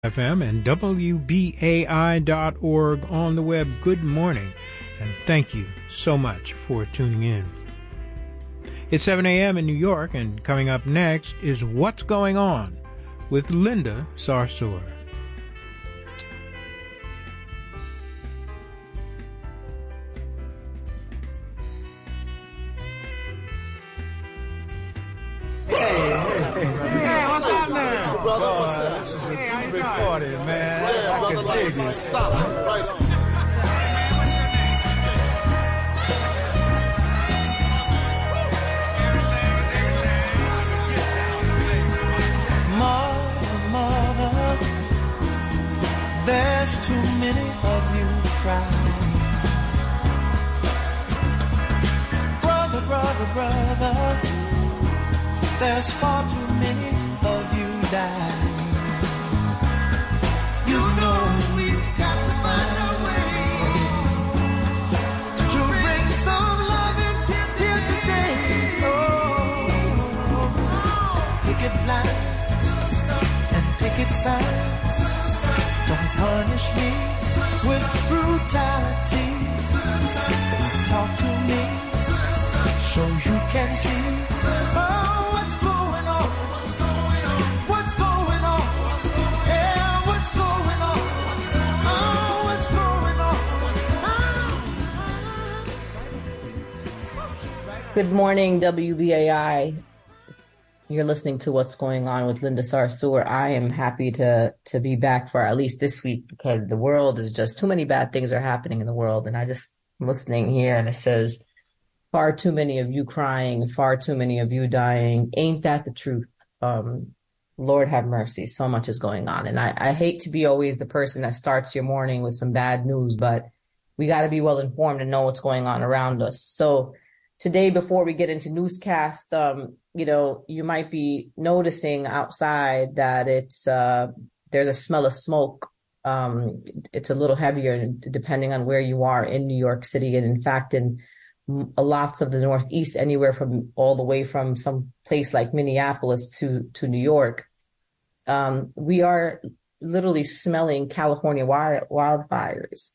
FM and WBAI.org on the web. Good morning, and thank you so much for tuning in. It's 7 a.m. in New York, and coming up next is What's Going On with Linda Sarsour. Brother, what's up? This is a big party, man. Yeah, I can dig it. Solid. Right on. Mother, there's too many of you crying. Brother, there's far too many of you dying. You know we've got to find a way to bring some loving here today. Oh, picket lines and picket signs. Don't punish me with brutality. Talk to me so you can see. What's going on? What's going on? Yeah, what's going on? What's going on? Good morning, WBAI. You're listening to What's Going On with Linda Sarsour. I am happy to be back for at least this week because the world is just too many bad things are happening in the world. And I just listening here and it says, far too many of you crying, far too many of you dying. Ain't that the truth? Lord have mercy. So much is going on. And I hate to be always the person that starts your morning with some bad news, but we got to be well informed and know what's going on around us. So today, before we get into newscast, you might be noticing outside that there's a smell of smoke. It's a little heavier depending on where you are in New York City. And in fact, in lots of the Northeast, anywhere from all the way from some place like Minneapolis to New York, we are literally smelling California wildfires.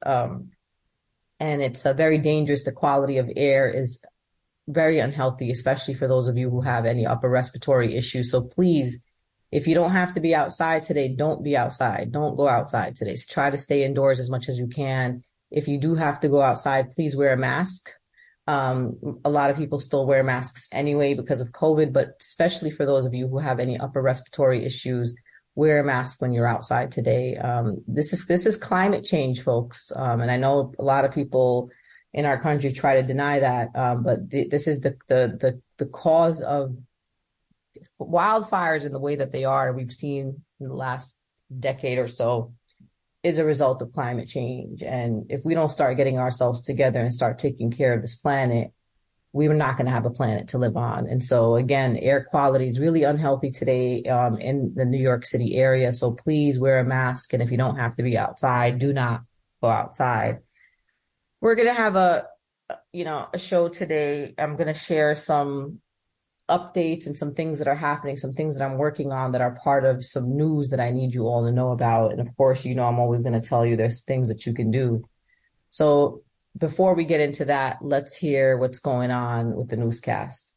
And it's very dangerous. The quality of air is very unhealthy, especially for those of you who have any upper respiratory issues. So please, if you don't have to be outside today, don't be outside. Don't go outside today. Try to stay indoors as much as you can. If you do have to go outside, please wear a mask. A lot of people still wear masks anyway because of COVID, but especially for those of you who have any upper respiratory issues, wear a mask when you're outside today. This is climate change, folks. And I know a lot of people in our country try to deny that, but this is the cause of wildfires in the way that they are. We've seen in the last decade or so is a result of climate change. And if we don't start getting ourselves together and start taking care of this planet, we're not going to have a planet to live on. And so again, air quality is really unhealthy today in the New York City area. So please wear a mask. And if you don't have to be outside, do not go outside. We're going to have a show today. I'm going to share some updates and some things that are happening, some things that I'm working on that are part of some news that I need you all to know about. And of course, I'm always going to tell you there's things that you can do. So before we get into that, let's hear what's going on with the newscast.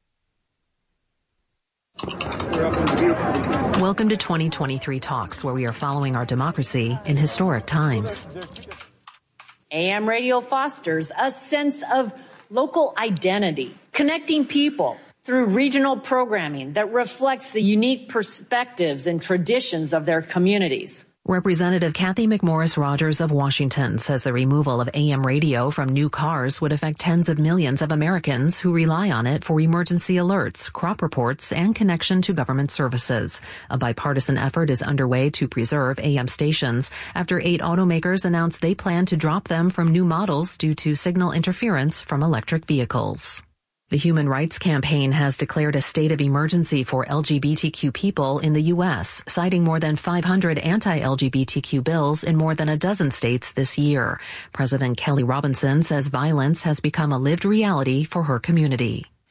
Welcome to 2023 Talks, where we are following our democracy in historic times. AM radio fosters a sense of local identity, connecting people through regional programming that reflects the unique perspectives and traditions of their communities. Representative Kathy McMorris Rogers of Washington says the removal of AM radio from new cars would affect tens of millions of Americans who rely on it for emergency alerts, crop reports, and connection to government services. A bipartisan effort is underway to preserve AM stations after 8 automakers announced they plan to drop them from new models due to signal interference from electric vehicles. The Human Rights Campaign has declared a state of emergency for LGBTQ people in the U.S., citing more than 500 anti-LGBTQ bills in more than a dozen states this year. President Kelly Robinson says violence has become a lived reality for her community.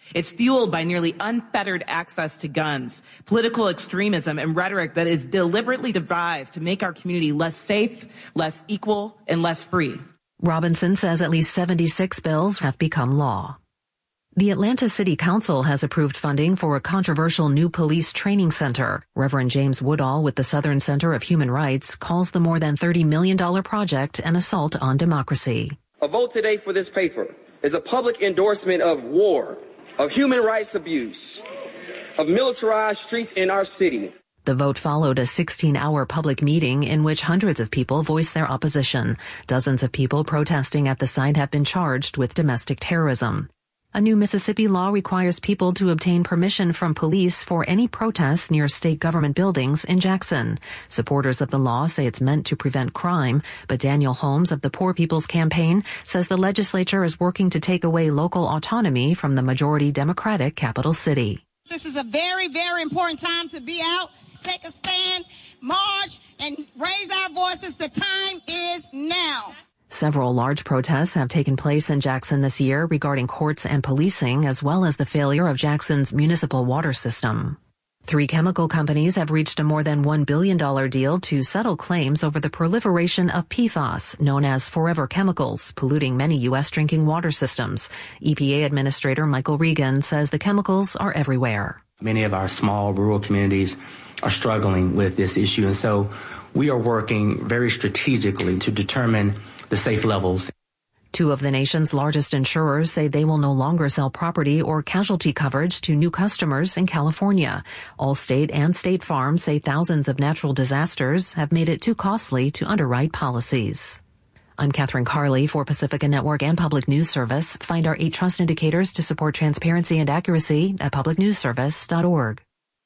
It's fueled by nearly unfettered access to guns, political extremism, and rhetoric that is deliberately devised to make our community less safe, less equal, and less free. Robinson says at least 76 bills have become law. The Atlanta City Council has approved funding for a controversial new police training center. Reverend James Woodall with the Southern Center of Human Rights calls the more than $30 million project an assault on democracy. A vote today for this paper is a public endorsement of war, of human rights abuse, of militarized streets in our city. The vote followed a 16-hour public meeting in which hundreds of people voiced their opposition. Dozens of people protesting at the site have been charged with domestic terrorism. A new Mississippi law requires people to obtain permission from police for any protests near state government buildings in Jackson. Supporters of the law say it's meant to prevent crime, but Daniel Holmes of the Poor People's Campaign says the legislature is working to take away local autonomy from the majority Democratic capital city. This is a very, very important time to be out, take a stand, march, and raise our voices. The time is now. Several large protests have taken place in Jackson this year regarding courts and policing, as well as the failure of Jackson's municipal water system. 3 chemical companies have reached a more than $1 billion deal to settle claims over the proliferation of PFAS, known as forever chemicals, polluting many U.S. drinking water systems. EPA Administrator Michael Regan says the chemicals are everywhere. Many of our small rural communities are struggling with this issue, and so we are working very strategically to determine the safe levels. 2 of the nation's largest insurers say they will no longer sell property or casualty coverage to new customers in California. Allstate and State Farm say thousands of natural disasters have made it too costly to underwrite policies. I'm Catherine Carley for Pacifica Network and Public News Service. Find our 8 trust indicators to support transparency and accuracy at publicnewsservice.org.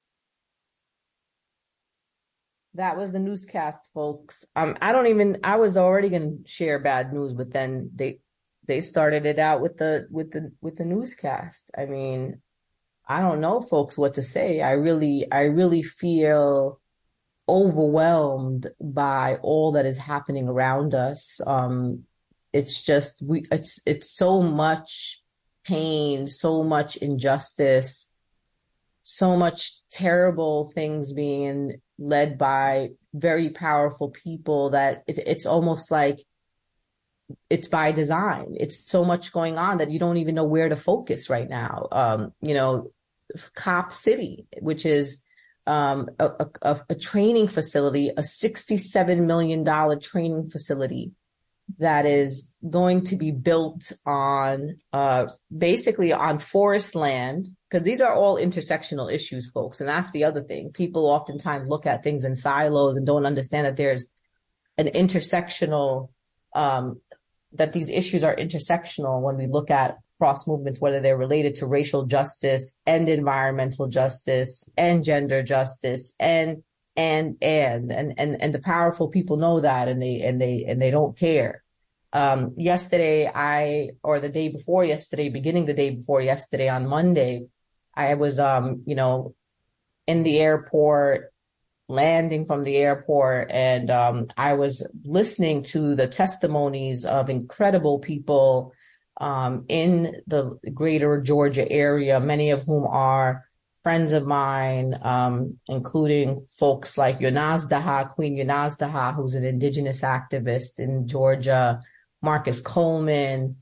That was the newscast, folks. I was already going to share bad news, but then they started it out with the newscast. I mean, I don't know, folks, what to say. I really feel overwhelmed by all that is happening around us. It's just, it's so much pain, so much injustice, so much terrible things being led by very powerful people that it's almost like it's by design. It's so much going on that you don't even know where to focus right now. Cop City, which is a training facility, a $67 million training facility that is going to be built on basically on forest land, because these are all intersectional issues, folks. And that's the other thing. People oftentimes look at things in silos and don't understand that there's an intersectional, that these issues are intersectional when we look at cross movements, whether they're related to racial justice and environmental justice and gender justice and the powerful people know that, and they don't care. Yesterday, beginning the day before yesterday on Monday, I was, in the airport, landing from the airport, and I was listening to the testimonies of incredible people in the greater Georgia area, many of whom are friends of mine, including folks like Queen Yonaz Daha, who's an indigenous activist in Georgia, Marcus Coleman,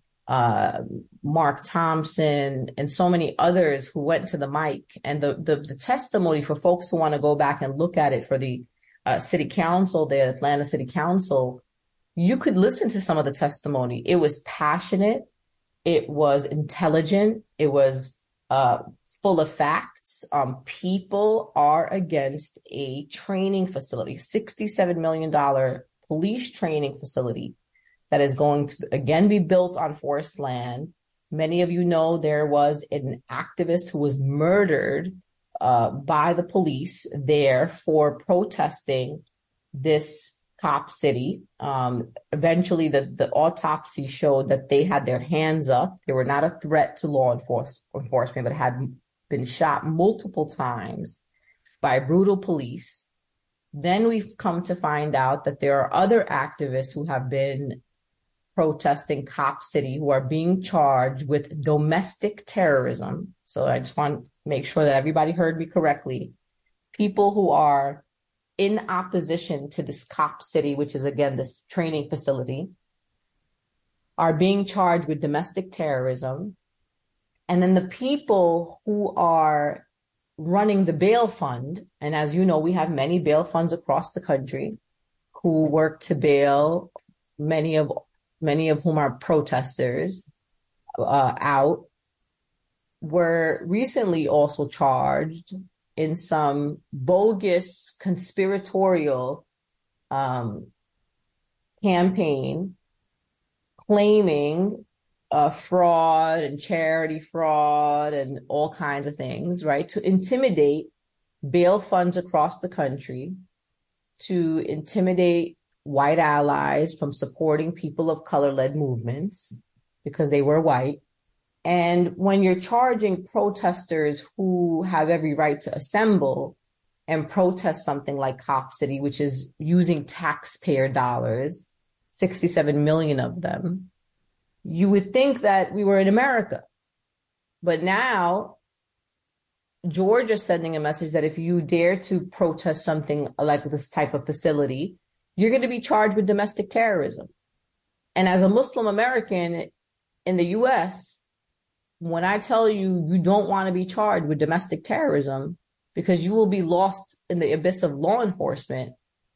Mark Thompson, and so many others who went to the mic. And the testimony, for folks who want to go back and look at it, for the city council, the Atlanta City Council, you could listen to some of the testimony. It was passionate. It was intelligent. It was full of facts. People are against a training facility, $67 million police training facility that is going to again be built on forest land. Many of you know there was an activist who was murdered by the police there for protesting this Cop City. Eventually, the autopsy showed that they had their hands up. They were not a threat to law enforcement, but had been shot multiple times by brutal police. Then we've come to find out that there are other activists who have been protesting Cop City who are being charged with domestic terrorism. So I just want to make sure that everybody heard me correctly. People who are in opposition to this Cop City, which is, again, this training facility, are being charged with domestic terrorism. And then the people who are running the bail fund, and as you know, we have many bail funds across the country who work to bail many of whom are protesters out, were recently also charged in some bogus conspiratorial campaign claiming fraud and charity fraud and all kinds of things, right? To intimidate bail funds across the country, to intimidate white allies from supporting people of color-led movements because they were white. And when you're charging protesters who have every right to assemble and protest something like Cop City, which is using taxpayer dollars, 67 million of them, you would think that we were in America. But now Georgia's sending a message that if you dare to protest something like this type of facility, you're going to be charged with domestic terrorism. And as a Muslim American in the U.S., when I tell you you don't want to be charged with domestic terrorism because you will be lost in the abyss of law enforcement,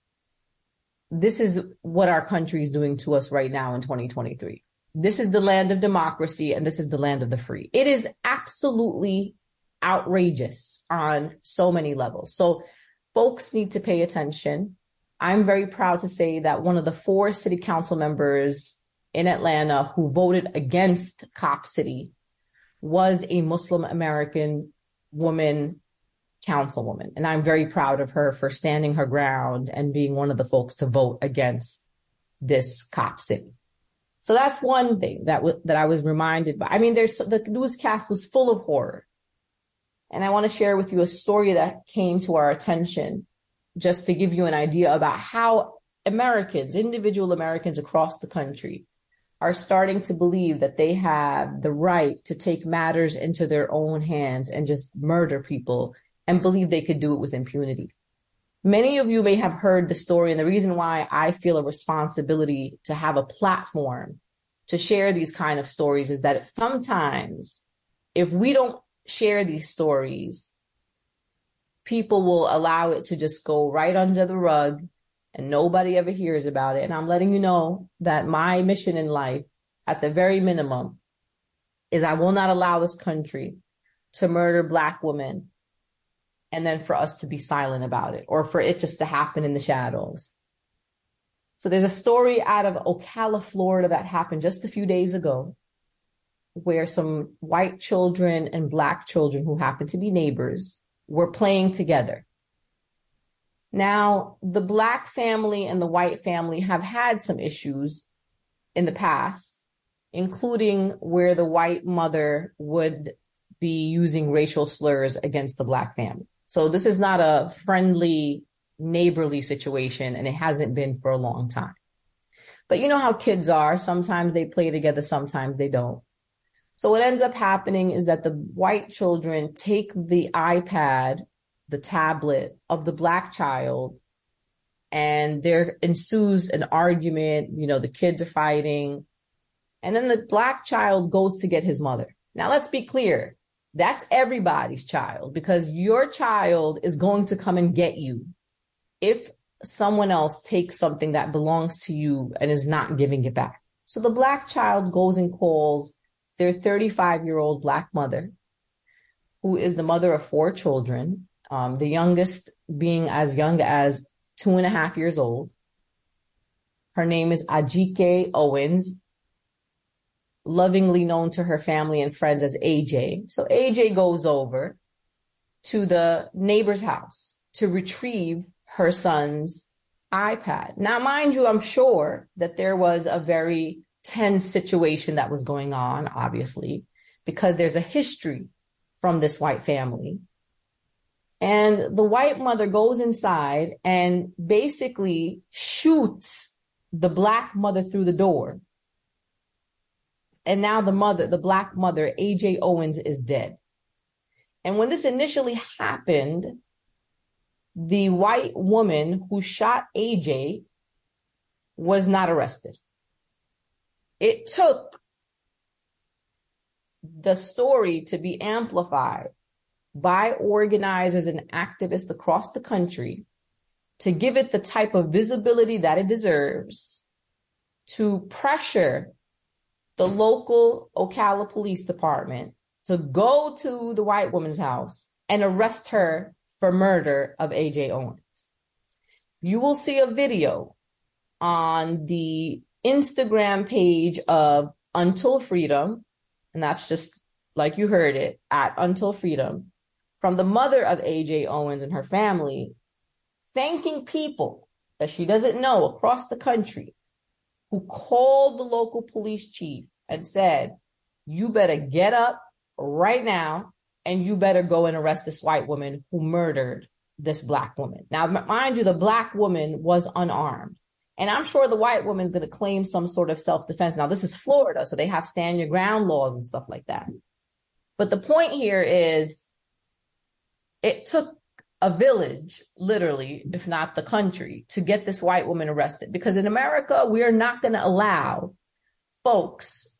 this is what our country is doing to us right now in 2023. This is the land of democracy, and this is the land of the free. It is absolutely outrageous on so many levels. So folks need to pay attention. I'm very proud to say that one of the 4 city council members in Atlanta who voted against Cop City was a Muslim American woman councilwoman. And I'm very proud of her for standing her ground and being one of the folks to vote against this Cop City. So that's one thing that I was reminded by. I mean, the newscast was full of horror. And I want to share with you a story that came to our attention just to give you an idea about how Americans, individual Americans across the country, are starting to believe that they have the right to take matters into their own hands and just murder people and believe they could do it with impunity. Many of you may have heard the story, and the reason why I feel a responsibility to have a platform to share these kind of stories is that sometimes if we don't share these stories, people will allow it to just go right under the rug and nobody ever hears about it. And I'm letting you know that my mission in life, at the very minimum, is I will not allow this country to murder Black women and then for us to be silent about it, or for it just to happen in the shadows. So there's a story out of Ocala, Florida that happened just a few days ago, where some white children and Black children who happen to be neighbors were playing together. Now, the Black family and the white family have had some issues in the past, including where the white mother would be using racial slurs against the Black family. So this is not a friendly, neighborly situation, and it hasn't been for a long time. But you know how kids are. Sometimes they play together, sometimes they don't. So what ends up happening is that the white children take the iPad, the tablet of the Black child, and there ensues an argument. You know, the kids are fighting. And then the Black child goes to get his mother. Now, let's be clear. That's everybody's child, because your child is going to come and get you if someone else takes something that belongs to you and is not giving it back. So the Black child goes and calls their 35-year-old Black mother, who is the mother of 4 children, the youngest being as young as 2.5 years old. Her name is Ajike Owens, lovingly known to her family and friends as AJ. So AJ goes over to the neighbor's house to retrieve her son's iPad. Now, mind you, I'm sure that there was a very tense situation that was going on, obviously, because there's a history from this white family. And the white mother goes inside and basically shoots the Black mother through the door And now the black mother, A.J. Owens, is dead. And when this initially happened, the white woman who shot A.J. was not arrested. It took the story to be amplified by organizers and activists across the country to give it the type of visibility that it deserves, to pressure the local Ocala Police Department to go to the white woman's house and arrest her for murder of A.J. Owens. You will see a video on the Instagram page of Until Freedom, and that's just like you heard it, at Until Freedom, from the mother of A.J. Owens and her family, thanking people that she doesn't know across the country who called the local police chief and said, you better get up right now and you better go and arrest this white woman who murdered this black woman. Now, mind you, the black woman was unarmed. And I'm sure the white woman's going to claim some sort of self-defense. Now, this is Florida, so they have stand your ground laws and stuff like that. But the point here is it took a village, literally, if not the country, to get this white woman arrested. Because in America, we are not going to allow folks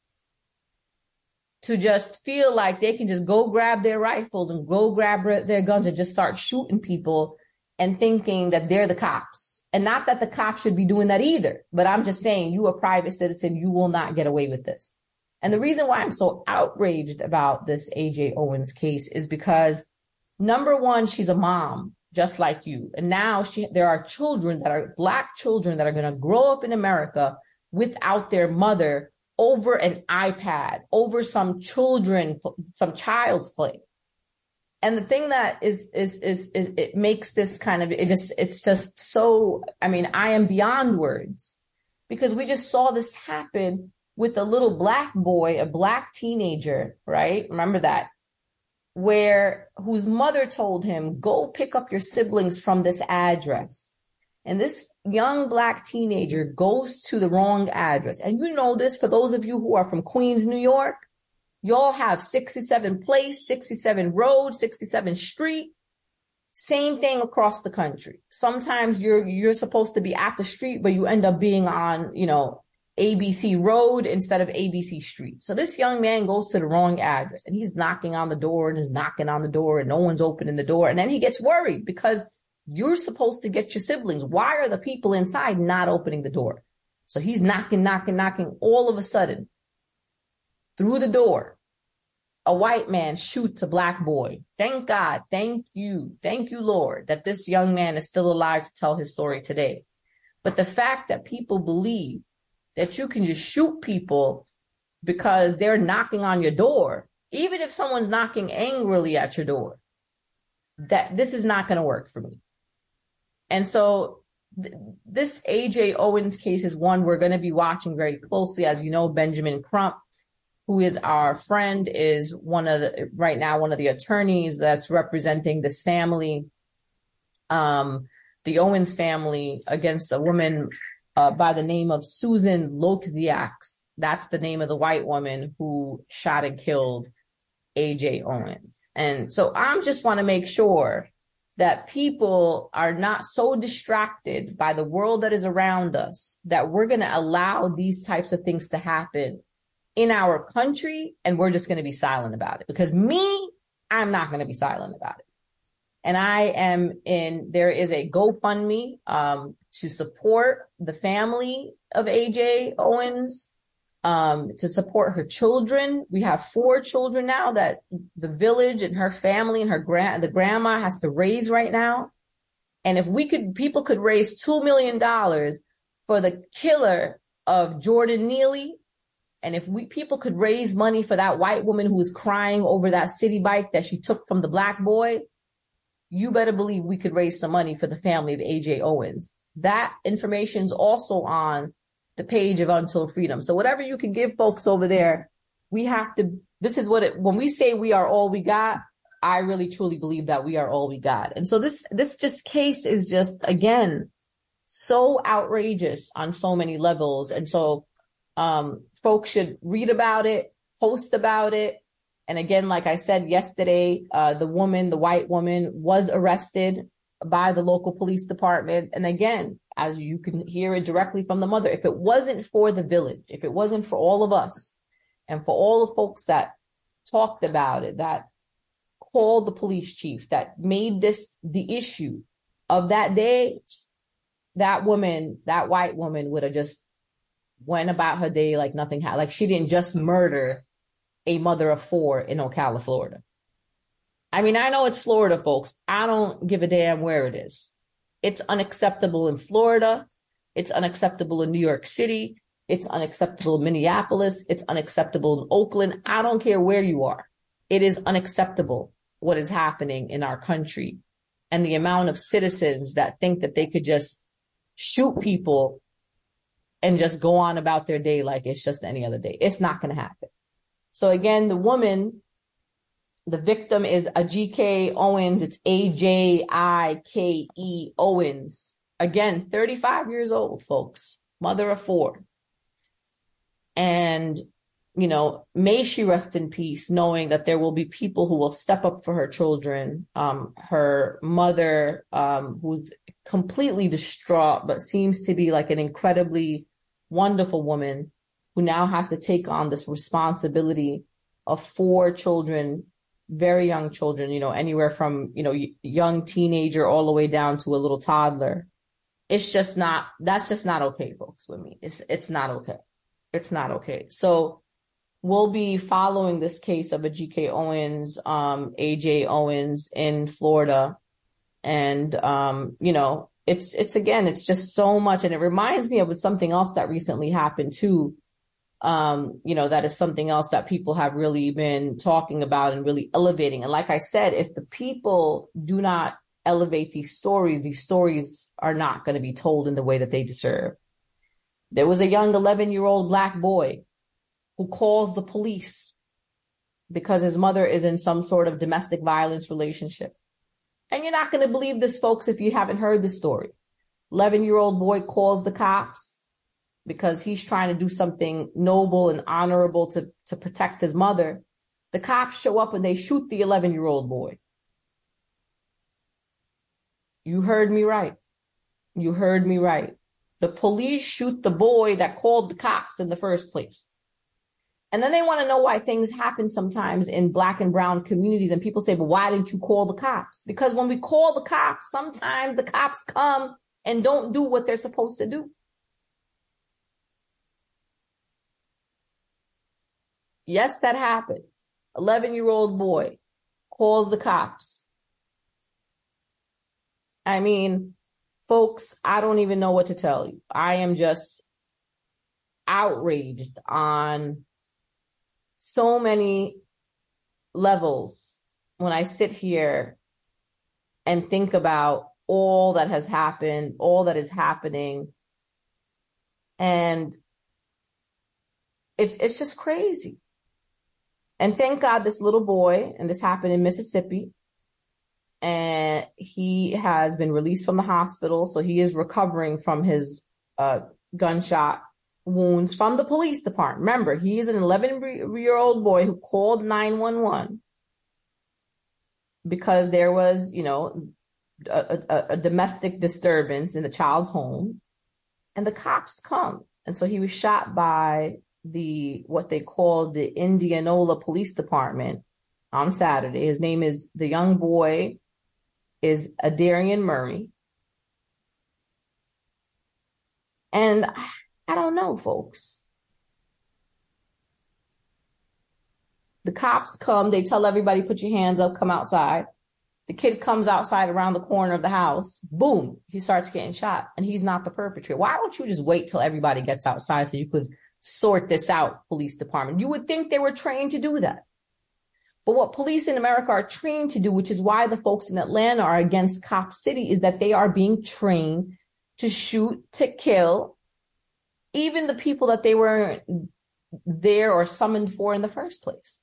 to just feel like they can just go grab their rifles and go grab their guns and just start shooting people and thinking that they're the cops. And not that the cops should be doing that either, but I'm just saying, you a private citizen, you will not get away with this. And the reason why I'm so outraged about this A.J. Owens case is because, number one, she's a mom, just like you. And now there are children that are black children that are going to grow up in America without their mother over an iPad, over some child's play. And the thing that is it makes this kind of, it's just so, I mean, I am beyond words, because we just saw this happen with a little black boy, a black teenager, right? Remember that? Whose mother told him, go pick up your siblings from this address. And this young black teenager goes to the wrong address. And you know this, for those of you who are from Queens, New York, y'all have 67 Place, 67 Road, 67 Street. Same thing across the country. Sometimes you're supposed to be at the street, but you end up being on, ABC Road instead of ABC Street. So this young man goes to the wrong address and he's knocking on the door and is knocking on the door and no one's opening the door. And then he gets worried because you're supposed to get your siblings. Why are the people inside not opening the door? So he's knocking. All of a sudden, through the door, a white man shoots a black boy. Thank God. Thank you, Lord, that this young man is still alive to tell his story today. But the fact that people believe that you can just shoot people because they're knocking on your door, even if someone's knocking angrily at your door, that this is not going to work for me. And so this A.J. Owens case is one we're going to be watching very closely. As you know, Benjamin Crump, who is our friend, is one of the attorneys that's representing this family, the Owens family, against a woman by the name of Susan Loxiax. That's the name of the white woman who shot and killed A.J. Owens. And so I just want to make sure that people are not so distracted by the world that is around us that we're going to allow these types of things to happen in our country, and we're just going to be silent about it. Because I'm not going to be silent about it. And there is a GoFundMe to support the family of A.J. Owens, to support her children. We have 4 children now that the village and her family and the grandma has to raise right now. And if people could raise $2 million for the killer of Jordan Neely, and if people could raise money for that white woman who was crying over that city bike that she took from the black boy, you better believe we could raise some money for the family of A.J. Owens. That information is also on the page of Until Freedom. So whatever you can give folks over there, when we say we are all we got, I really truly believe that we are all we got. And so this case is just, again, so outrageous on so many levels. And so Folks should read about it, post about it. And again, like I said yesterday, the white woman was arrested by the local police department. And again, as you can hear it directly from the mother, if it wasn't for the village, if it wasn't for all of us and for all the folks that talked about it, that called the police chief, that made this the issue of that day, that woman, that white woman would have just went about her day like nothing happened. Like she didn't just murder a mother of 4 in Ocala, Florida. I mean, I know it's Florida, folks. I don't give a damn where it is. It's unacceptable in Florida. It's unacceptable in New York City. It's unacceptable in Minneapolis. It's unacceptable in Oakland. I don't care where you are. It is unacceptable what is happening in our country and the amount of citizens that think that they could just shoot people and just go on about their day like it's just any other day. It's not going to happen. So again, the woman, the victim is Ajike Owens. It's Ajike Owens. Again, 35 years old, folks, mother of 4. And, you know, may she rest in peace, knowing that there will be people who will step up for her children. Her mother, who's completely distraught, but seems to be like an incredibly wonderful woman who now has to take on this responsibility of 4 children, very young children, you know, anywhere from, you know, young teenager all the way down to a little toddler. It's just not, that's just not okay, folks, with me. It's not okay. It's not okay. So we'll be following this case of Ajike Owens, AJ Owens in Florida. And, you know, it's again, it's just so much. And it reminds me of something else that recently happened too. You know, that is something else that people have really been talking about and really elevating. And like I said, if the people do not elevate these stories are not going to be told in the way that they deserve. There was a young 11-year-old Black boy who calls the police because his mother is in some sort of domestic violence relationship. And you're not going to believe this, folks, if you haven't heard the story. 11-year-old boy calls the cops because he's trying to do something noble and honorable to protect his mother. The cops show up and they shoot the 11-year-old boy. You heard me right. You heard me right. The police shoot the boy that called the cops in the first place. And then they want to know why things happen sometimes in Black and brown communities. And people say, but why didn't you call the cops? Because when we call the cops, sometimes the cops come and don't do what they're supposed to do. Yes, that happened. 11-year-old boy calls the cops. I mean, folks, I don't even know what to tell you. I am just outraged on so many levels when I sit here and think about all that has happened, all that is happening. And it's just crazy. And thank God this little boy, and this happened in Mississippi, and he has been released from the hospital. So he is recovering from his gunshot wounds from the police department. Remember, he is an 11-year-old boy who called 911 because there was, you know, a domestic disturbance in the child's home, and the cops come. And so he was shot by what they call the Indianola Police Department on Saturday. His name is, the young boy is Adarian Murray. And I don't know, folks. The cops come, they tell everybody, put your hands up, come outside. The kid comes outside around the corner of the house. Boom, he starts getting shot, and he's not the perpetrator. Why don't you just wait till everybody gets outside so you could sort this out, police department? You would think they were trained to do that. But what police in America are trained to do, which is why the folks in Atlanta are against Cop City, is that they are being trained to shoot, to kill, even the people that they were there or summoned for in the first place.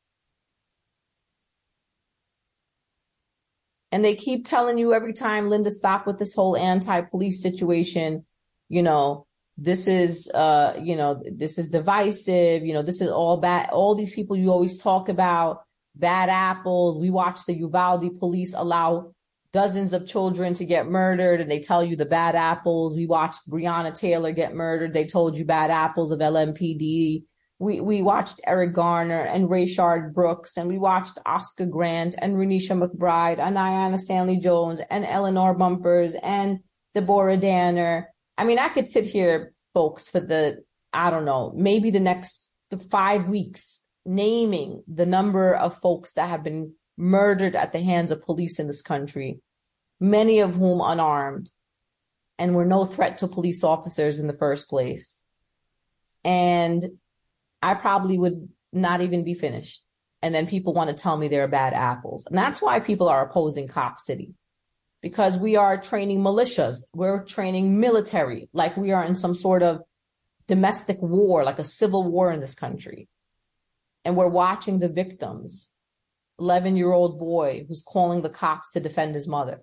And they keep telling you every time, Linda, stop with this whole anti-police situation, you know, this is, this is divisive. This is all bad. All these people you always talk about, bad apples. We watched the Uvalde police allow dozens of children to get murdered, and they tell you the bad apples. We watched Breonna Taylor get murdered. They told you bad apples of LMPD. We watched Eric Garner and Rayshard Brooks, and we watched Oscar Grant and Renisha McBride and Ayanna Stanley Jones and Eleanor Bumpers and Deborah Danner. I mean, I could sit here, folks, for maybe the next 5 weeks, naming the number of folks that have been murdered at the hands of police in this country, many of whom unarmed and were no threat to police officers in the first place. And I probably would not even be finished. And then people want to tell me they're bad apples. And that's why people are opposing Cop City, because we are training militias. We're training military like we are in some sort of domestic war, like a civil war in this country. And we're watching the victims, 11-year-old boy who's calling the cops to defend his mother.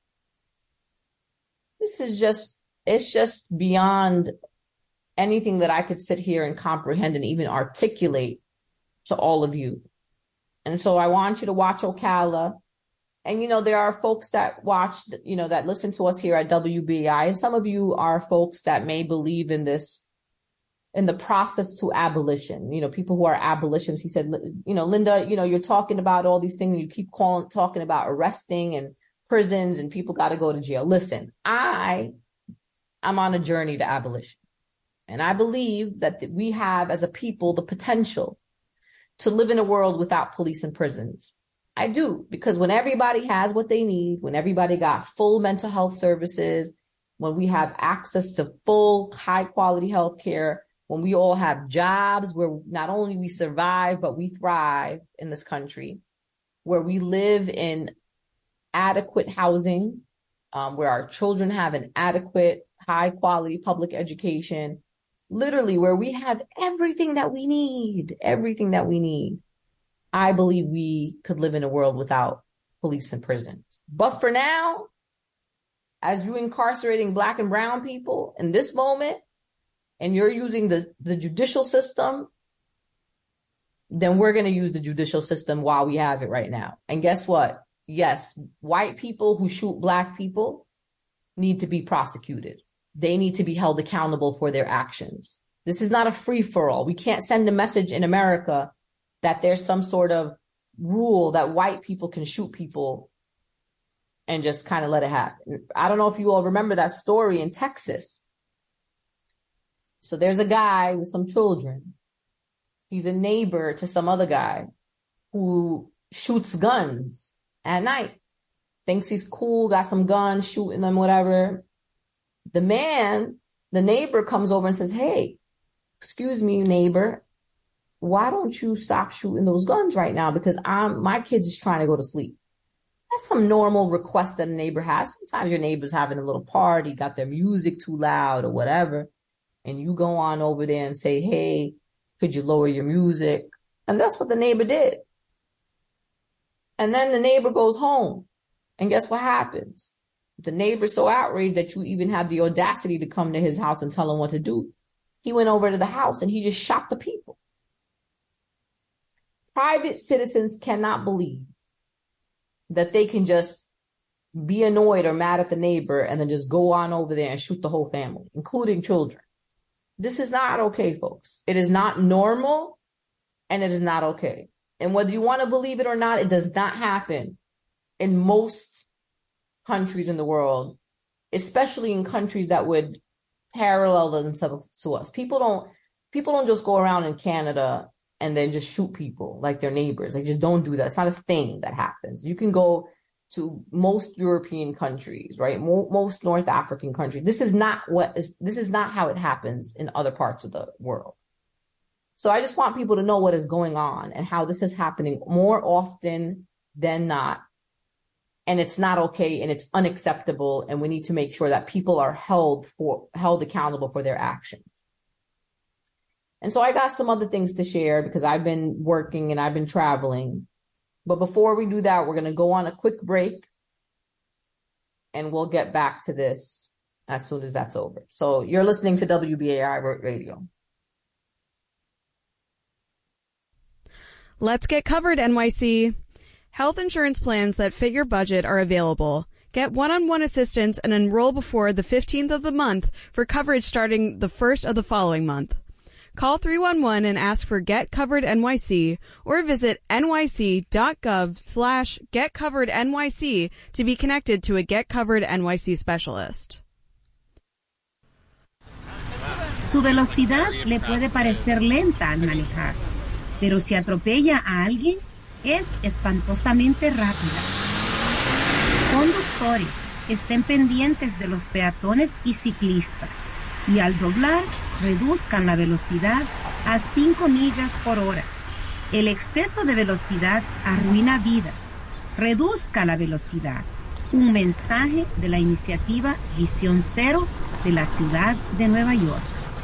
It's just beyond anything that I could sit here and comprehend and even articulate to all of you. And so I want you to watch Ocala. And, there are folks that watch, that listen to us here at WBI. And some of you are folks that may believe in this, in the process to abolition, people who are abolitionists. He said, Linda, you're talking about all these things and you keep talking about arresting and prisons and people got to go to jail. Listen, I'm on a journey to abolition. And I believe that we have, as a people, the potential to live in a world without police and prisons. I do, because when everybody has what they need, when everybody got full mental health services, when we have access to full, high-quality health care, when we all have jobs where not only we survive, but we thrive in this country, where we live in adequate housing, where our children have an adequate, high-quality public education, literally where we have everything that we need, I believe we could live in a world without police and prisons. But for now, as you're incarcerating Black and brown people in this moment, and you're using the judicial system, then we're going to use the judicial system while we have it right now. And guess what? Yes, white people who shoot Black people need to be prosecuted. They need to be held accountable for their actions. This is not a free-for-all. We can't send a message in America that there's some sort of rule that white people can shoot people and just kind of let it happen. I don't know if you all remember that story in Texas. So there's a guy with some children. He's a neighbor to some other guy who shoots guns at night. Thinks he's cool, got some guns, shooting them, whatever. The neighbor comes over and says, "Hey, excuse me, neighbor, why don't you stop shooting those guns right now? Because my kid's just trying to go to sleep." That's some normal request that a neighbor has. Sometimes your neighbor's having a little party, got their music too loud or whatever. And you go on over there and say, "Hey, could you lower your music?" And that's what the neighbor did. And then the neighbor goes home. And guess what happens? The neighbor's so outraged that you even had the audacity to come to his house and tell him what to do. He went over to the house and he just shot the people. Private citizens cannot believe that they can just be annoyed or mad at the neighbor and then just go on over there and shoot the whole family, including children. This is not okay, folks. It is not normal and it is not okay. And whether you want to believe it or not, it does not happen in most countries in the world, especially in countries that would parallel themselves to us. People don't just go around in Canada and then just shoot people like their neighbors. They just don't do that. It's not a thing that happens. You can go to most European countries, right? Most North African countries. This is not how it happens in other parts of the world. So I just want people to know what is going on and how this is happening more often than not. And it's not okay and it's unacceptable. And we need to make sure that people are held accountable for their actions. And so I got some other things to share because I've been working and I've been traveling. But before we do that, we're going to go on a quick break and we'll get back to this as soon as that's over. So you're listening to WBAI Radio. Let's Get Covered, NYC. Health insurance plans that fit your budget are available. Get one-on-one assistance and enroll before the 15th of the month for coverage starting the 1st of the following month. Call 311 and ask for Get Covered NYC or visit nyc.gov/getcoverednyc to be connected to a Get Covered NYC specialist. Su velocidad le puede parecer lenta al manejar, pero si atropella a alguien, es espantosamente rápida. Conductores, estén pendientes de los peatones y ciclistas, y al doblar, reduzcan la velocidad a 5 millas por hora. El exceso de velocidad arruina vidas. Reduzca la velocidad. Un mensaje de la iniciativa Visión Cero de la ciudad de Nueva York.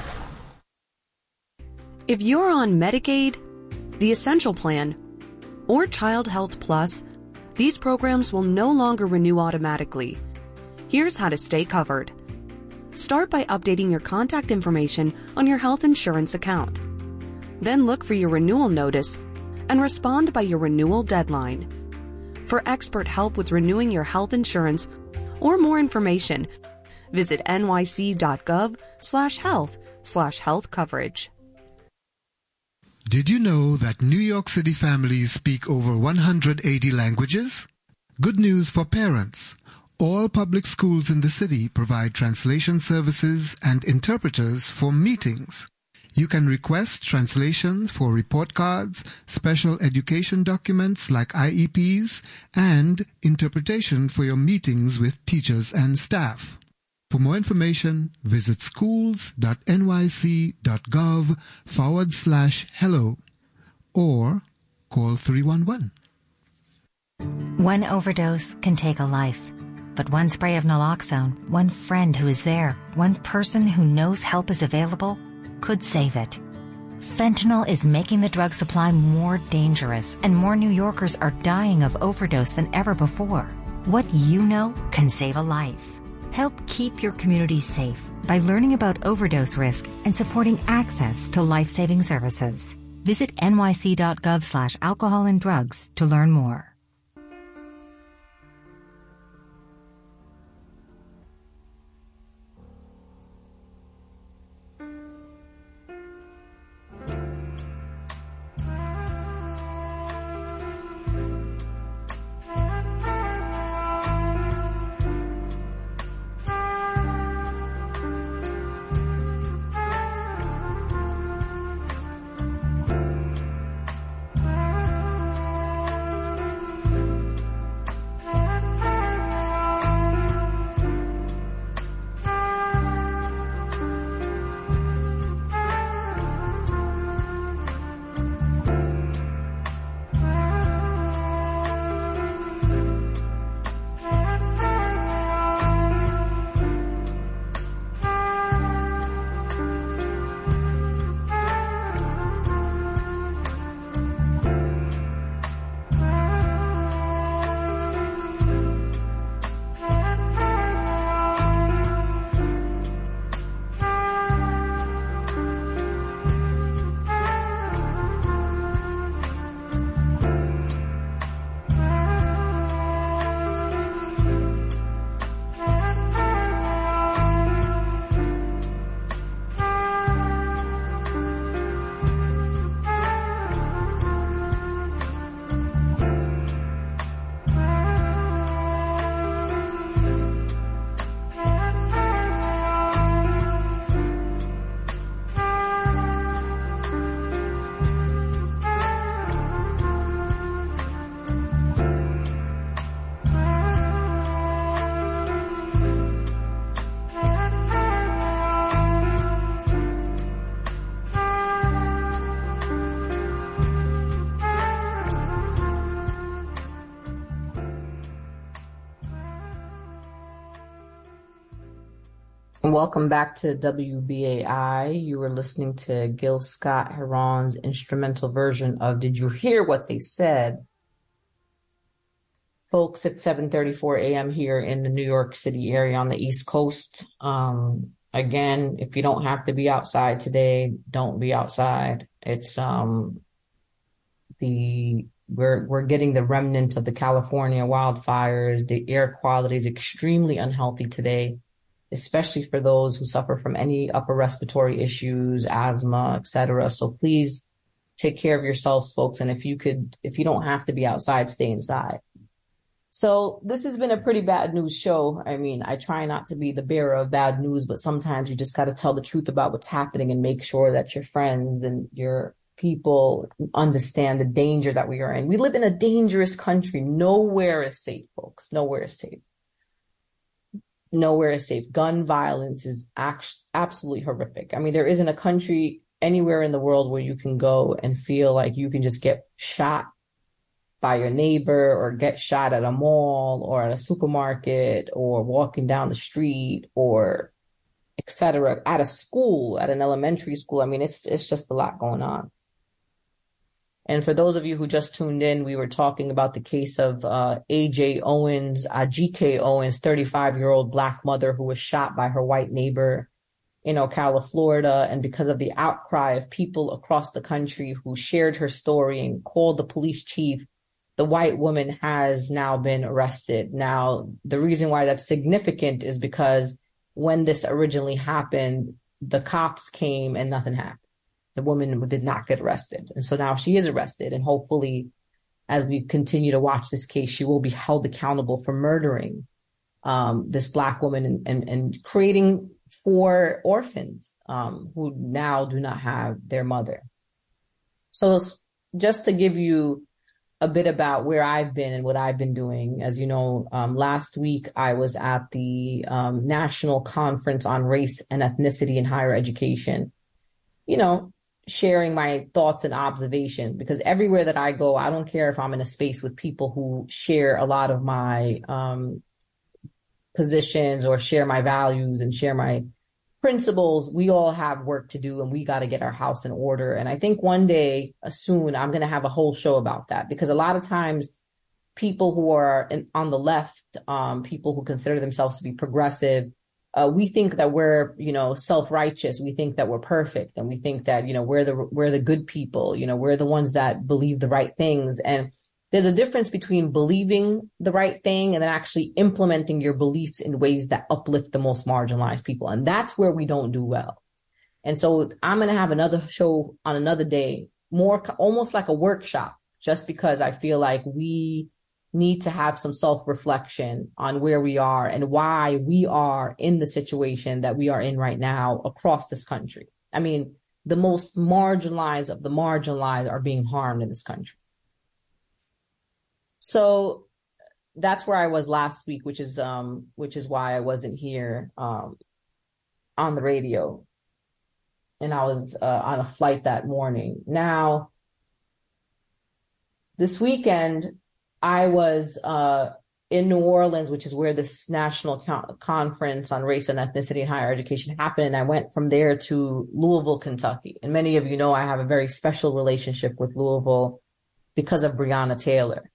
If you're on Medicaid, the Essential Plan, or Child Health Plus, these programs will no longer renew automatically. Here's how to stay covered. Start by updating your contact information on your health insurance account. Then look for your renewal notice and respond by your renewal deadline. For expert help with renewing your health insurance or more information, visit nyc.gov/health/health coverage. Did you know that New York City families speak over 180 languages? Good news for parents. All public schools in the city provide translation services and interpreters for meetings. You can request translations for report cards, special education documents like IEPs, and interpretation for your meetings with teachers and staff. For more information, visit schools.nyc.gov/hello or call 311. One overdose can take a life, but one spray of naloxone, one friend who is there, one person who knows help is available could save it. Fentanyl is making the drug supply more dangerous, and more New Yorkers are dying of overdose than ever before. What you know can save a life. Help keep your community safe by learning about overdose risk and supporting access to life-saving services. Visit nyc.gov/alcohol and drugs to learn more. Welcome back to WBAI. You were listening to Gil Scott-Heron's instrumental version of Did You Hear What They Said? Folks, it's 7:34 a.m. here in the New York City area on the East Coast. Again, if you don't have to be outside today, don't be outside. It's we're getting the remnants of the California wildfires. The air quality is extremely unhealthy today, especially for those who suffer from any upper respiratory issues, asthma, etc. So please take care of yourselves, folks. And if you don't have to be outside, stay inside. So this has been a pretty bad news show. I mean, I try not to be the bearer of bad news, but sometimes you just got to tell the truth about what's happening and make sure that your friends and your people understand the danger that we are in. We live in a dangerous country. Nowhere is safe, folks. Nowhere is safe. Nowhere is safe. Gun violence is absolutely horrific. I mean, there isn't a country anywhere in the world where you can go and feel like you can just get shot by your neighbor or get shot at a mall or at a supermarket or walking down the street or etc. At a school, at an elementary school. I mean, it's just a lot going on. And for those of you who just tuned in, we were talking about the case of Ajike Owens, 35-year-old Black mother who was shot by her white neighbor in Ocala, Florida. And because of the outcry of people across the country who shared her story and called the police chief, the white woman has now been arrested. Now, the reason why that's significant is because when this originally happened, the cops came and nothing happened. The woman did not get arrested. And so now she is arrested. And hopefully, as we continue to watch this case, she will be held accountable for murdering this Black woman and creating 4 orphans who now do not have their mother. So just to give you a bit about where I've been and what I've been doing, as you know, last week I was at the National Conference on Race and Ethnicity in Higher Education, sharing my thoughts and observations, because everywhere that I go, I don't care if I'm in a space with people who share a lot of my positions or share my values and share my principles. We all have work to do and we got to get our house in order. And I think one day soon I'm going to have a whole show about that, because a lot of times people who are on the left, people who consider themselves to be progressive, we think that we're, self-righteous. We think that we're perfect. And we think that, we're the good people, we're the ones that believe the right things. And there's a difference between believing the right thing and then actually implementing your beliefs in ways that uplift the most marginalized people. And that's where we don't do well. And so I'm going to have another show on another day, more almost like a workshop, just because I feel like we need to have some self-reflection on where we are and why we are in the situation that we are in right now across this country. I mean, the most marginalized of the marginalized are being harmed in this country. So that's where I was last week, which is why I wasn't here on the radio. And I was on a flight that morning. Now, this weekend, I was in New Orleans, which is where this national conference on race and ethnicity in higher education happened. And I went from there to Louisville, Kentucky. And many of you know I have a very special relationship with Louisville because of Breonna Taylor.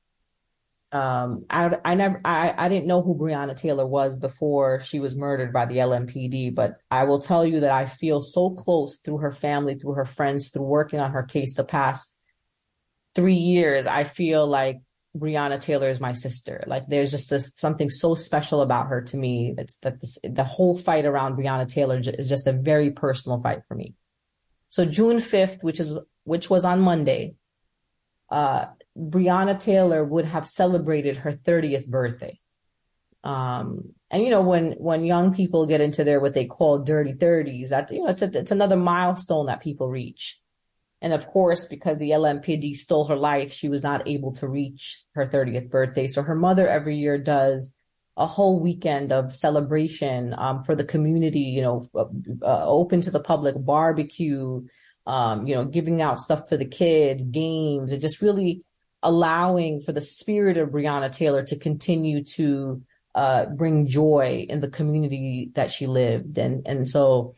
I didn't know who Breonna Taylor was before she was murdered by the LMPD, but I will tell you that I feel so close through her family, through her friends, through working on her case the past 3 years. I feel like Breonna Taylor is my sister. Like there's just something so special about her to me. The whole fight around Breonna Taylor is just a very personal fight for me. So June 5th, which was on Monday, Breonna Taylor would have celebrated her 30th birthday. And when young people get into what they call dirty 30s, that it's another milestone that people reach. And of course, because the LMPD stole her life, she was not able to reach her 30th birthday. So her mother every year does a whole weekend of celebration for the community, open to the public, barbecue, giving out stuff for the kids, games, and just really allowing for the spirit of Breonna Taylor to continue to bring joy in the community that she lived. And so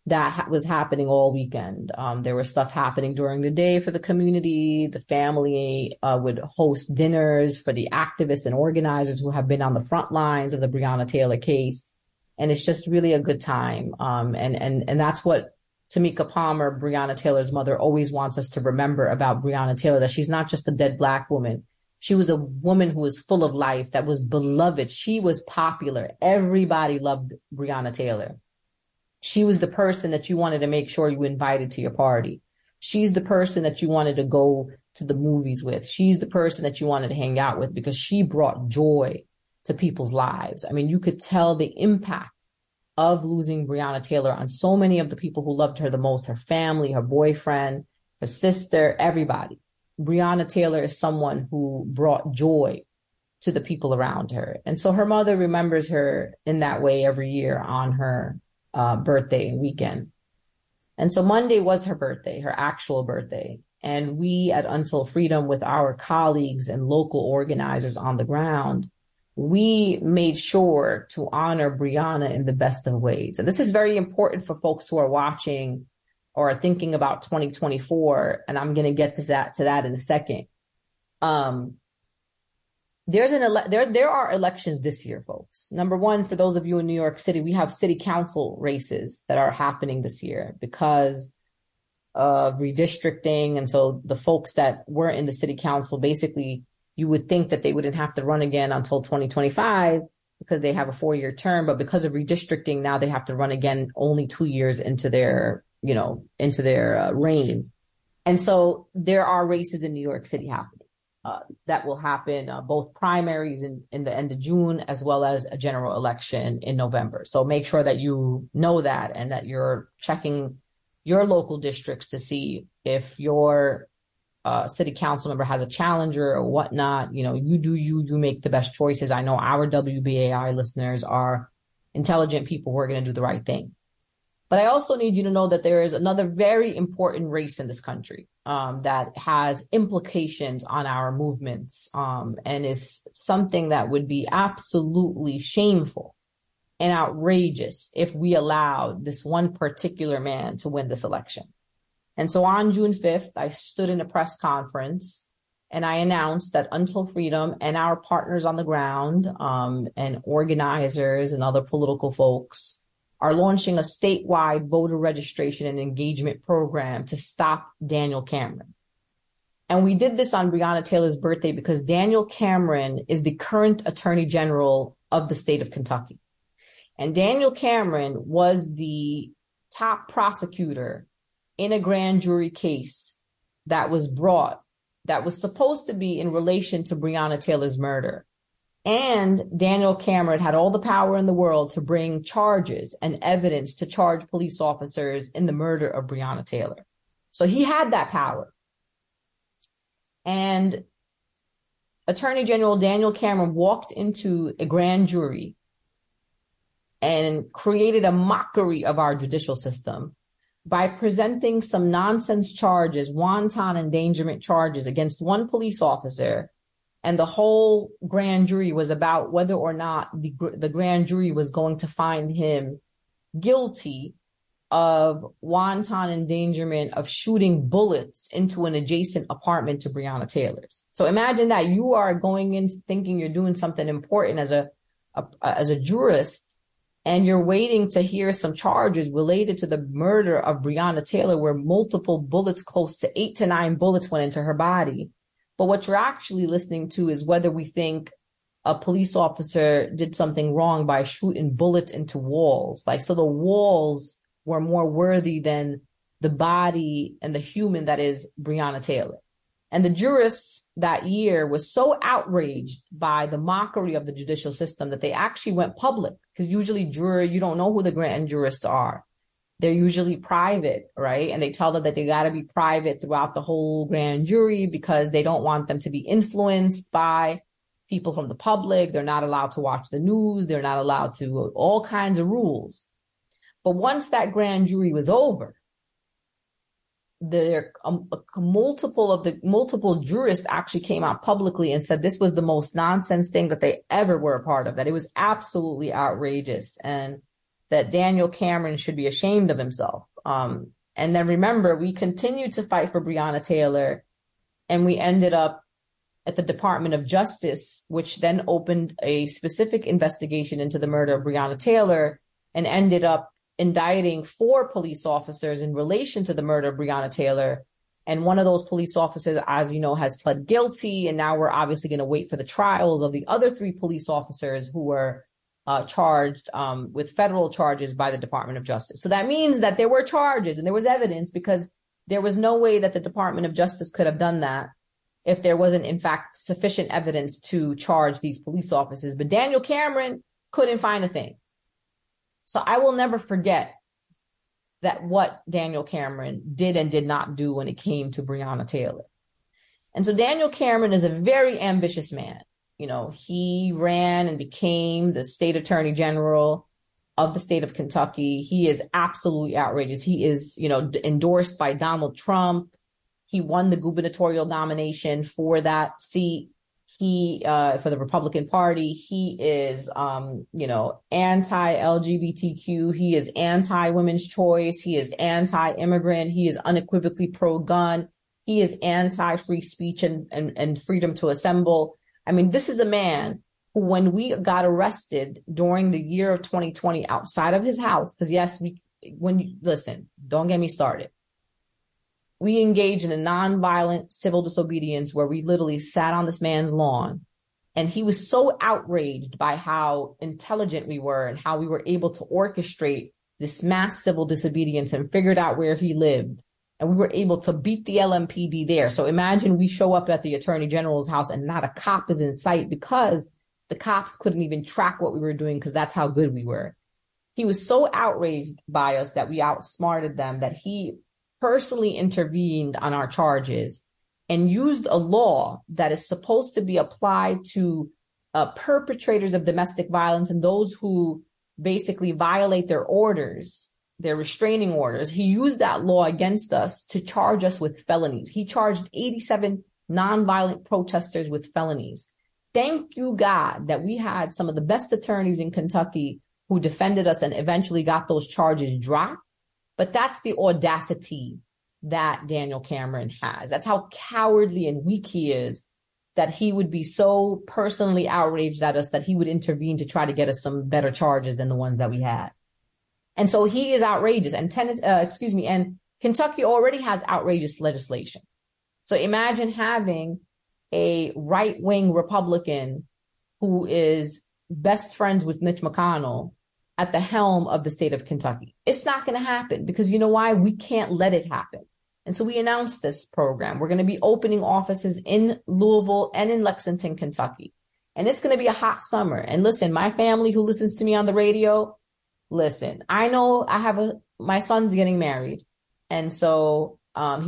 that was happening all weekend. There was stuff happening during the day for the community. The family would host dinners for the activists and organizers who have been on the front lines of the Breonna Taylor case. And it's just really a good time. And that's what Tamika Palmer, Breonna Taylor's mother, always wants us to remember about Breonna Taylor, that she's not just a dead Black woman. She was a woman who was full of life, that was beloved. She was popular. Everybody loved Breonna Taylor. She was the person that you wanted to make sure you invited to your party. She's the person that you wanted to go to the movies with. She's the person that you wanted to hang out with because she brought joy to people's lives. I mean, you could tell the impact of losing Breonna Taylor on so many of the people who loved her the most, her family, her boyfriend, her sister, everybody. Breonna Taylor is someone who brought joy to the people around her. And so her mother remembers her in that way every year on her birthday and weekend. And so Monday was her birthday, her actual birthday. And we at Until Freedom, with our colleagues and local organizers on the ground, we made sure to honor Breonna in the best of ways. And this is very important for folks who are watching or are thinking about 2024. And I'm going to get to that in a second. There are elections this year, folks. Number one, for those of you in New York City, we have city council races that are happening this year because of redistricting. And so the folks that were in the city council, basically, you would think that they wouldn't have to run again until 2025 because they have a 4-year term. But because of redistricting, now they have to run again only 2 years into their reign. And so there are races in New York City happening. That will happen, both primaries in the end of June, as well as a general election in November. So make sure that you know that and that you're checking your local districts to see if your city council member has a challenger or whatnot. You make the best choices. I know our WBAI listeners are intelligent people who are going to do the right thing. But I also need you to know that there is another very important race in this country that has implications on our movements and is something that would be absolutely shameful and outrageous if we allowed this one particular man to win this election. And so on June 5th, I stood in a press conference and I announced that Until Freedom and our partners on the ground and organizers and other political folks are launching a statewide voter registration and engagement program to stop Daniel Cameron. And we did this on Breonna Taylor's birthday because Daniel Cameron is the current Attorney General of the state of Kentucky. And Daniel Cameron was the top prosecutor in a grand jury case that was brought, that was supposed to be in relation to Breonna Taylor's murder. And Daniel Cameron had all the power in the world to bring charges and evidence to charge police officers in the murder of Breonna Taylor. So he had that power. And Attorney General Daniel Cameron walked into a grand jury and created a mockery of our judicial system by presenting some nonsense charges, wanton endangerment charges against one police officer. And the whole grand jury was about whether or not the grand jury was going to find him guilty of wanton endangerment of shooting bullets into an adjacent apartment to Breonna Taylor's. So imagine that you are going in thinking you're doing something important as a jurist, and you're waiting to hear some charges related to the murder of Breonna Taylor, where multiple bullets, close to 8 to 9 bullets, went into her body. But what you're actually listening to is whether we think a police officer did something wrong by shooting bullets into walls. So the walls were more worthy than the body and the human that is Breonna Taylor. And the jurists that year was so outraged by the mockery of the judicial system that they actually went public, because usually you don't know who the grand jurists are. They're usually private, right? And they tell them that they got to be private throughout the whole grand jury because they don't want them to be influenced by people from the public. They're not allowed to watch the news. They're not allowed to, all kinds of rules. But once that grand jury was over, multiple jurists actually came out publicly and said this was the most nonsense thing that they ever were a part of, that it was absolutely outrageous. And that Daniel Cameron should be ashamed of himself. And then remember, we continued to fight for Breonna Taylor, and we ended up at the Department of Justice, which then opened a specific investigation into the murder of Breonna Taylor and ended up indicting 4 police officers in relation to the murder of Breonna Taylor. And one of those police officers, as you know, has pled guilty. And now we're obviously going to wait for the trials of the other 3 police officers who were charged with federal charges by the Department of Justice. So that means that there were charges and there was evidence, because there was no way that the Department of Justice could have done that if there wasn't, in fact, sufficient evidence to charge these police officers. But Daniel Cameron couldn't find a thing. So I will never forget that what Daniel Cameron did and did not do when it came to Breonna Taylor. And so Daniel Cameron is a very ambitious man. You know, he ran and became the state attorney general of the state of Kentucky. He is absolutely outrageous. He is, you know, endorsed by Donald Trump. He won the gubernatorial nomination for that seat. He, for the Republican Party, he is, you know, anti-LGBTQ. He is anti-women's choice. He is anti-immigrant. He is unequivocally pro-gun. He is anti-free speech and freedom to assemble. I mean, this is a man who, when we got arrested during the year of 2020 outside of his house, because yes, listen, don't get me started. We engaged in a nonviolent civil disobedience where we literally sat on this man's lawn, and he was so outraged by how intelligent we were and how we were able to orchestrate this mass civil disobedience and figured out where he lived. And we were able to beat the LMPD there. So imagine we show up at the Attorney General's house and not a cop is in sight, because the cops couldn't even track what we were doing, because that's how good we were. He was so outraged by us that we outsmarted them that he personally intervened on our charges and used a law that is supposed to be applied to perpetrators of domestic violence and those who basically violate their orders, their restraining orders. He used that law against us to charge us with felonies. He charged 87 nonviolent protesters with felonies. Thank you, God, that we had some of the best attorneys in Kentucky who defended us and eventually got those charges dropped. But that's the audacity that Daniel Cameron has. That's how cowardly and weak he is, that he would be so personally outraged at us that he would intervene to try to get us some better charges than the ones that we had. And so he is outrageous. And and Kentucky already has outrageous legislation. So imagine having a right-wing Republican who is best friends with Mitch McConnell at the helm of the state of Kentucky. It's not going to happen, because you know why? We can't let it happen. And so we announced this program. We're going to be opening offices in Louisville and in Lexington, Kentucky. And it's going to be a hot summer. And listen, my family who listens to me on the radio, listen, I know my son's getting married. And so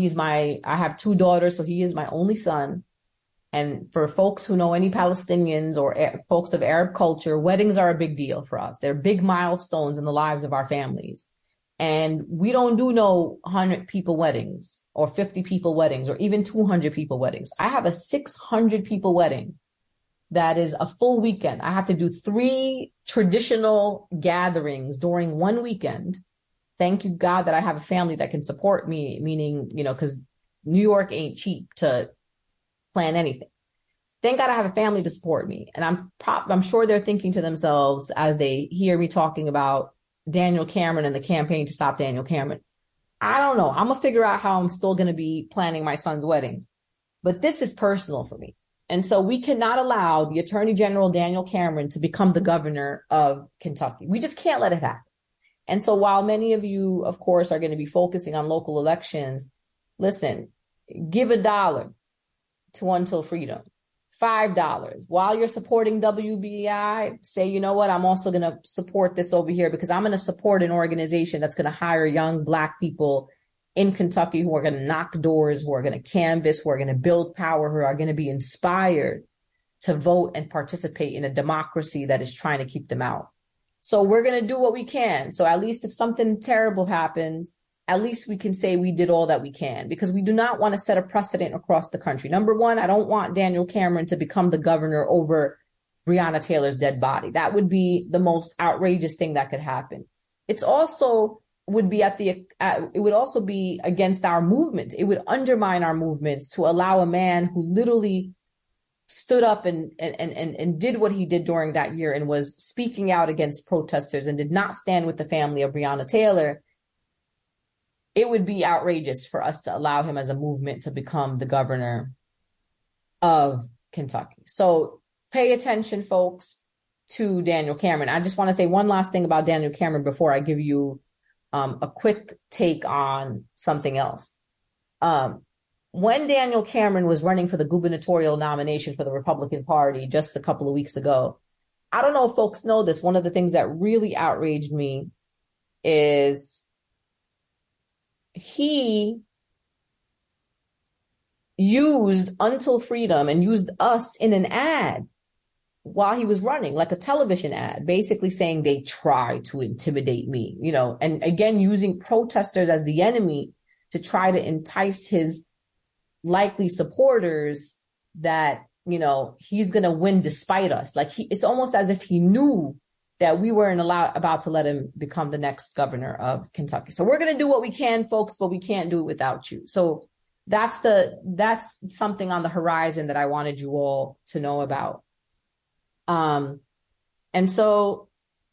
I have 2 daughters, so he is my only son. And for folks who know any Palestinians or folks of Arab culture, weddings are a big deal for us. They're big milestones in the lives of our families. And we don't do no 100 people weddings or 50 people weddings or even 200 people weddings. I have a 600 people wedding that is a full weekend. I have to do 3 traditional gatherings during one weekend. Thank you, God, that I have a family that can support me, meaning, you know, because New York ain't cheap to plan anything. Thank God I have a family to support me. And I'm sure they're thinking to themselves as they hear me talking about Daniel Cameron and the campaign to stop Daniel Cameron. I don't know. I'm going to figure out how I'm still going to be planning my son's wedding. But this is personal for me. And so we cannot allow the Attorney General Daniel Cameron to become the governor of Kentucky. We just can't let it happen. And so while many of you, of course, are going to be focusing on local elections, listen, give $1 to Until Freedom, $5. While you're supporting WBI, say, you know what, I'm also going to support this over here, because I'm going to support an organization that's going to hire young Black people in Kentucky who are going to knock doors, who are going to canvass, who are going to build power, who are going to be inspired to vote and participate in a democracy that is trying to keep them out. So we're going to do what we can. So at least if something terrible happens, at least we can say we did all that we can, because we do not want to set a precedent across the country. Number one, I don't want Daniel Cameron to become the governor over Breonna Taylor's dead body. That would be the most outrageous thing that could happen. It's also would be it would also be against our movement. It would undermine our movements to allow a man who literally stood up and did what he did during that year and was speaking out against protesters and did not stand with the family of Breonna Taylor. It would be outrageous for us to allow him as a movement to become the governor of Kentucky. So pay attention, folks, to Daniel Cameron. I just want to say one last thing about Daniel Cameron before I give you a quick take on something else. When Daniel Cameron was running for the gubernatorial nomination for the Republican Party just a couple of weeks ago, I don't know if folks know this. One of the things that really outraged me is he used Until Freedom and used us in an ad while he was running, like a television ad, basically saying they tried to intimidate me, you know, and again, using protesters as the enemy to try to entice his likely supporters that, you know, he's going to win despite us. Like it's almost as if he knew that we weren't about to let him become the next governor of Kentucky. So we're going to do what we can, folks, but we can't do it without you. So that's something on the horizon that I wanted you all to know about. And so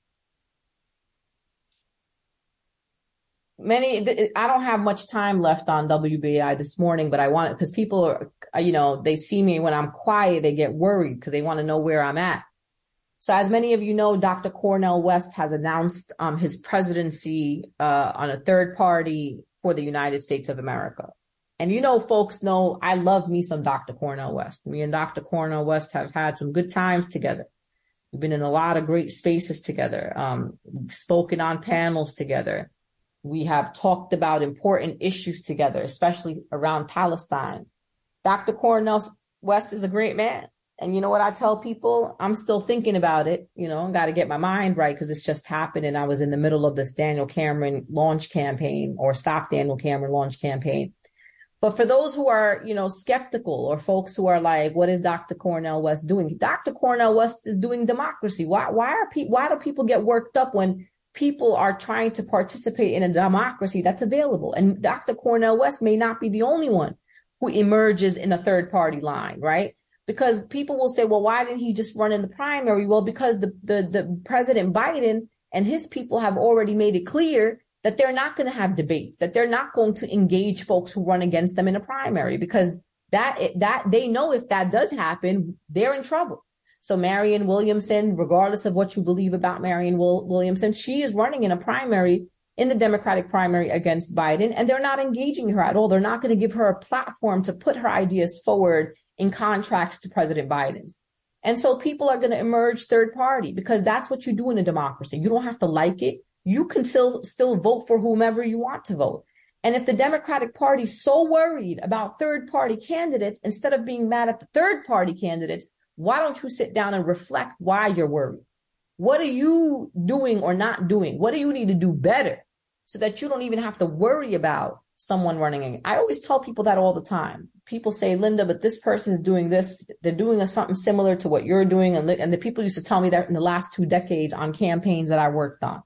I don't have much time left on WBAI this morning, but I want it because people are, you know, they see me when I'm quiet, they get worried because they want to know where I'm at. So as many of you know, Dr. Cornel West has announced his presidency on a third party for the United States of America. And, you know, folks know I love me some Dr. Cornel West. Me and Dr. Cornel West have had some good times together. We've been in a lot of great spaces together. We've spoken on panels together. We have talked about important issues together, especially around Palestine. Dr. Cornel West is a great man. And you know what I tell people? I'm still thinking about it. You know, I got to get my mind right because it's just happened. And I was in the middle of this Daniel Cameron launch campaign or Stop Daniel Cameron launch campaign. But for those who are, you know, skeptical or folks who are like, what is Dr. Cornel West doing? Dr. Cornel West is doing democracy. Why do people get worked up when people are trying to participate in a democracy that's available? And Dr. Cornel West may not be the only one who emerges in a third party line, right? Because people will say, well, why didn't he just run in the primary? Well, because the President Biden and his people have already made it clear that they're not going to have debates, that they're not going to engage folks who run against them in a primary, because that they know if that does happen, they're in trouble. So Marianne Williamson, regardless of what you believe about Marianne Williamson, she is running in a primary, in the Democratic primary against Biden, and they're not engaging her at all. They're not going to give her a platform to put her ideas forward in contrast to President Biden's. And so people are going to emerge third party because that's what you do in a democracy. You don't have to like it. You can still vote for whomever you want to vote. And if the Democratic Party is so worried about third party candidates, instead of being mad at the third party candidates, why don't you sit down and reflect why you're worried? What are you doing or not doing? What do you need to do better so that you don't even have to worry about someone running? I always tell people that all the time. People say, Linda, but this person is doing this. They're doing something similar to what you're doing. And the people used to tell me that in the last 2 decades on campaigns that I worked on.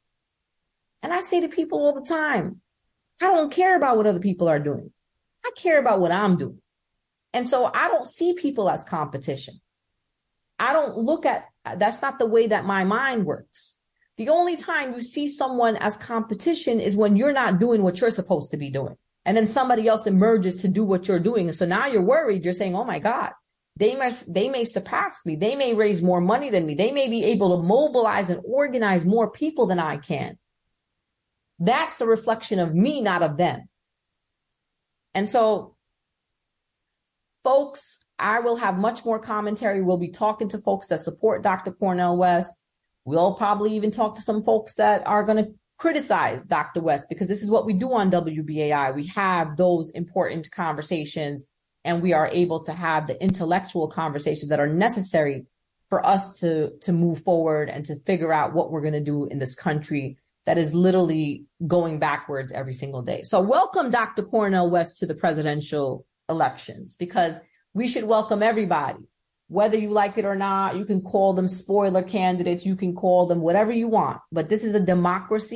And I say to people all the time, I don't care about what other people are doing. I care about what I'm doing. And so I don't see people as competition. I don't look at, that's not the way that my mind works. The only time you see someone as competition is when you're not doing what you're supposed to be doing. And then somebody else emerges to do what you're doing. And so now you're worried. You're saying, oh my God, they may surpass me. They may raise more money than me. They may be able to mobilize and organize more people than I can. That's a reflection of me, not of them. And so, folks, I will have much more commentary. We'll be talking to folks that support Dr. Cornel West. We'll probably even talk to some folks that are going to criticize Dr. West, because this is what we do on WBAI. We have those important conversations, and we are able to have the intellectual conversations that are necessary for us to move forward and to figure out what we're going to do in this country that is literally going backwards every single day. So welcome Dr. Cornel West to the presidential elections, because we should welcome everybody, whether you like it or not. You can call them spoiler candidates. You can call them whatever you want. But this is a democracy,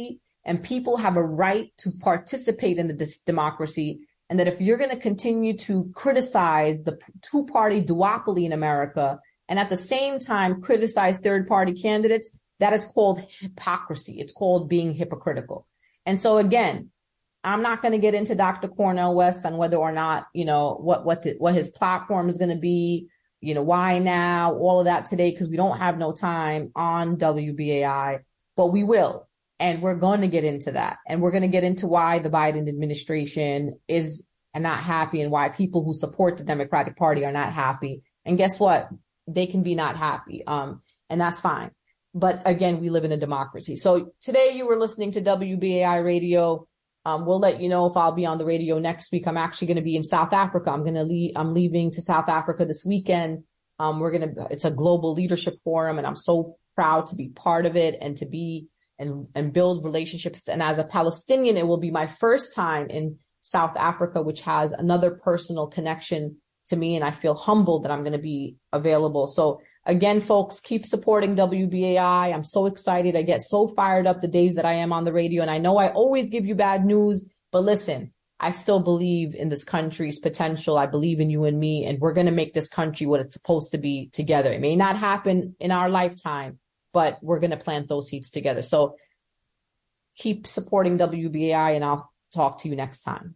and people have a right to participate in the democracy. And that if you're going to continue to criticize the two-party duopoly in America and at the same time criticize third-party candidates, that is called hypocrisy. It's called being hypocritical. And so again, I'm not going to get into Dr. Cornel West on whether or not, what his platform is going to be, why now, all of that today, because we don't have no time on WBAI, but we will. And we're going to get into that. And we're going to get into why the Biden administration is not happy and why people who support the Democratic Party are not happy. And guess what? They can be not happy. And that's fine. But again, we live in a democracy. So today you were listening to WBAI Radio. We'll let you know if I'll be on the radio next week. I'm actually going to be in South Africa. I'm leaving to South Africa this weekend. It's a global leadership forum, and I'm so proud to be part of it and to be and build relationships. And as a Palestinian, it will be my first time in South Africa, which has another personal connection to me. And I feel humbled that I'm going to be available. So again, folks, keep supporting WBAI. I'm so excited. I get so fired up the days that I am on the radio. And I know I always give you bad news, but listen, I still believe in this country's potential. I believe in you and me, and we're going to make this country what it's supposed to be together. It may not happen in our lifetime, but we're going to plant those seeds together. So keep supporting WBAI, and I'll talk to you next time.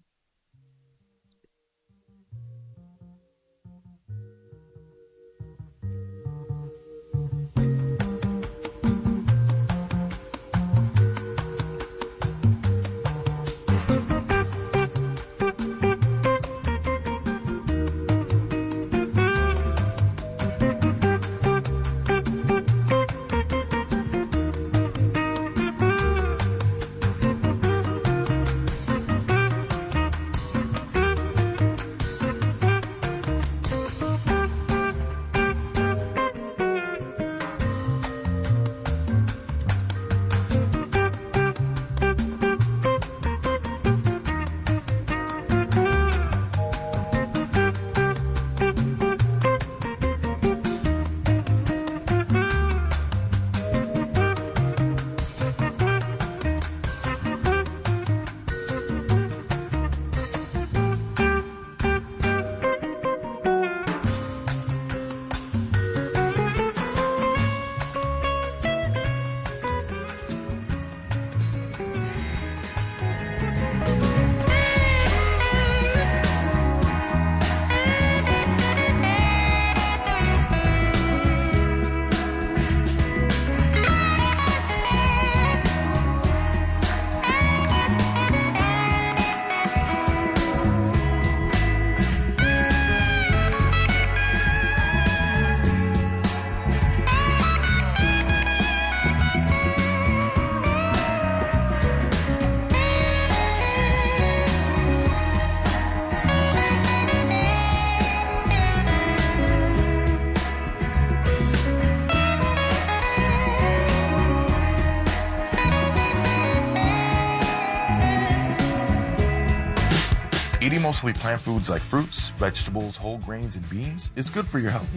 Eating mostly plant foods like fruits, vegetables, whole grains, and beans is good for your health.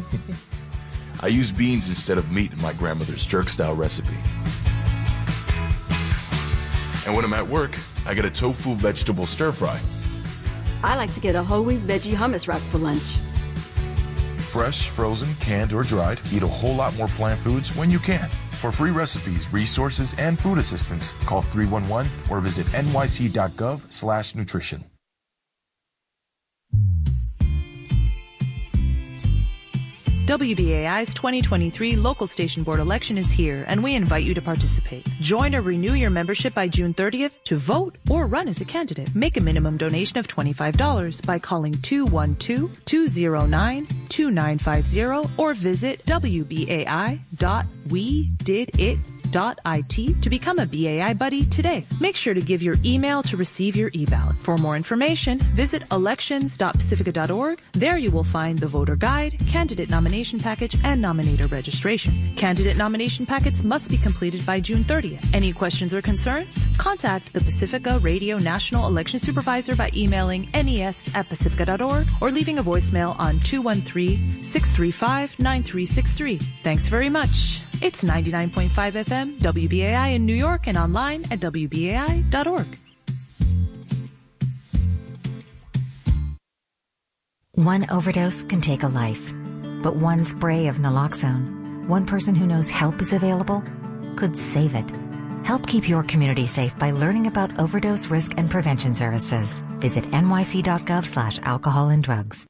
I use beans instead of meat in my grandmother's jerk-style recipe. And when I'm at work, I get a tofu vegetable stir-fry. I like to get a whole wheat veggie hummus wrap for lunch. Fresh, frozen, canned, or dried, eat a whole lot more plant foods when you can. For free recipes, resources, and food assistance, call 311 or visit nyc.gov/nutrition. WBAI's 2023 local station board election is here, and we invite you to participate. Join or renew your membership by June 30th to vote or run as a candidate. Make a minimum donation of $25 by calling 212-209-2950 or visit wbai.wedidit.it to become a BAI buddy today. Make sure to give your email to receive your e-ballot. For more information, visit elections.pacifica.org. There you will find the voter guide, candidate nomination package, and nominator registration. Candidate nomination packets must be completed by June 30th. Any questions or concerns? Contact the Pacifica Radio National Election Supervisor by emailing nes@pacifica.org or leaving a voicemail on 213-635-9363. Thanks very much. It's 99.5 FM, WBAI in New York, and online at WBAI.org. One overdose can take a life, but one spray of naloxone, one person who knows help is available, could save it. Help keep your community safe by learning about overdose risk and prevention services. Visit nyc.gov/alcohol and drugs.